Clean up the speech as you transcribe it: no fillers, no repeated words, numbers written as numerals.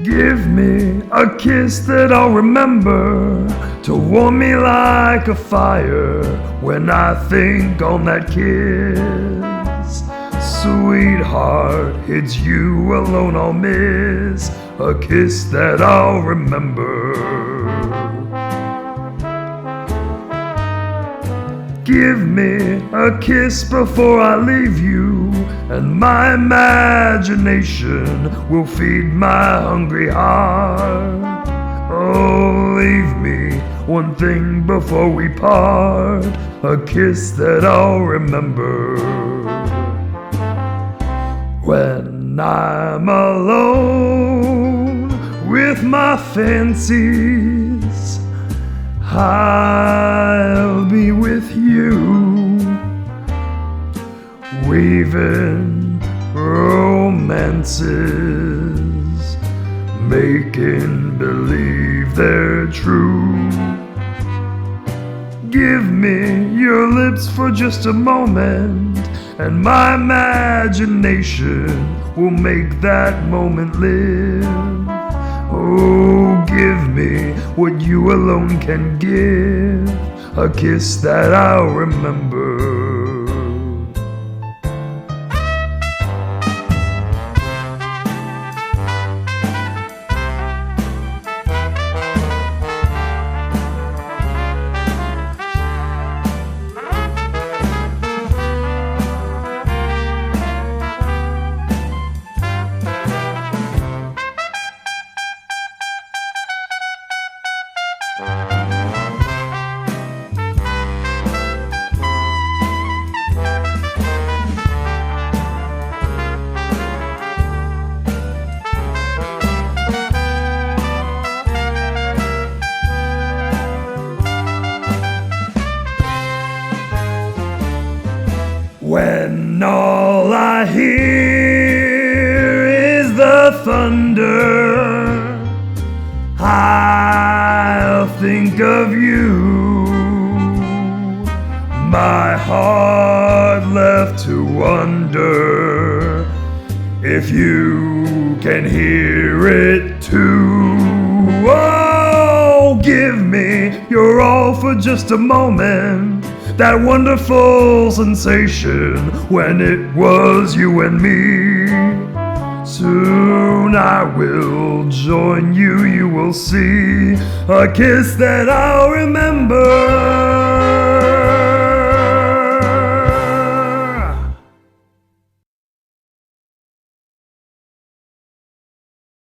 Give me a kiss that I'll remember to warm me like a fire when I think on that kiss. Sweetheart, it's you alone I'll miss, a kiss that I'll remember. Give me a kiss before I leave you, and my imagination will feed my hungry heart. Oh, leave me one thing before we part, a kiss that I'll remember. When I'm alone with my fancies, I'll be with you, weaving romances, making believe they're true. Give me your lips for just a moment, and my imagination will make that moment live. Oh, give me what you alone can give, a kiss that I'll remember. When all I hear is the thunder, I'll think of you. My heart left to wonder if you can hear it too. Oh, give me your all for just a moment, that wonderful sensation when it was you and me. Soon I will join you, you will see, a kiss that I'll remember.